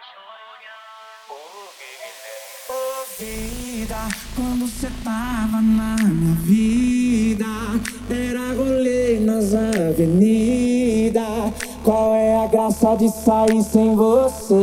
Vida, quando cê tava na minha vida, era rolê nas avenidas. Qual é a graça de sair sem você?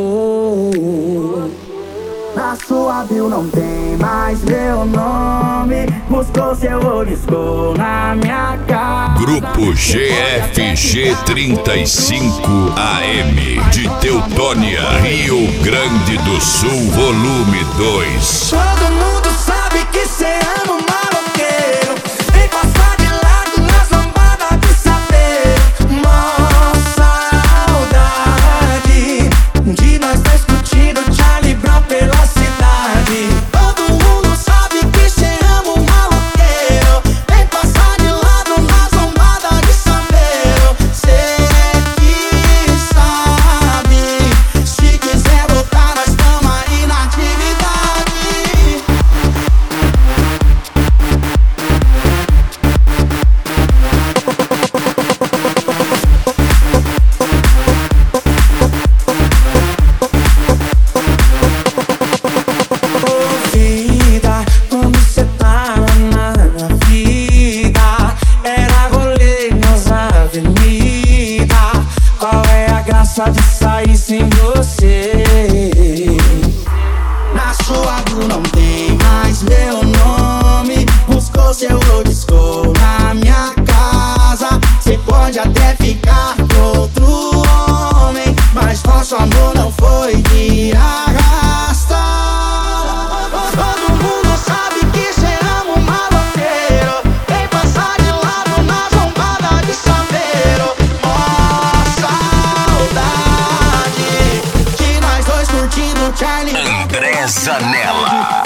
Na sua bio não tem mais meu nome. Buscou seu olisco na minha casa. Grupo GFG 35 AM de Teutônia, Rio Grande do Sul, volume 2. Todo mundo sabe que cê ama um maloqueiro. Vem passar de lado nas lambadas de saber. Mó saudade de nós dois curtindo Charlie Brown pela cidade. Todo mundo sabe que cê ama um maloqueiro. Vem passar de lado nas lambadas de saber. Cê que sabe, se quiser voltar nós tamo aí na atividade. Vida, quando cê tava na minha vida, era rolê nas avenidas. Qual é a graça de sair sem você? Na sua bio não tem mais meu nome. Buscou seu olisco na minha casa. Cê pode até ficar com outro homem, mas nosso amor não foi de arrasta. Todo mundo sabe que cê ama um maloqueiro. Vem passar de lado na zombada de Saveiro. Mó saudade de nós dois curtindo Charlie. André Zanella.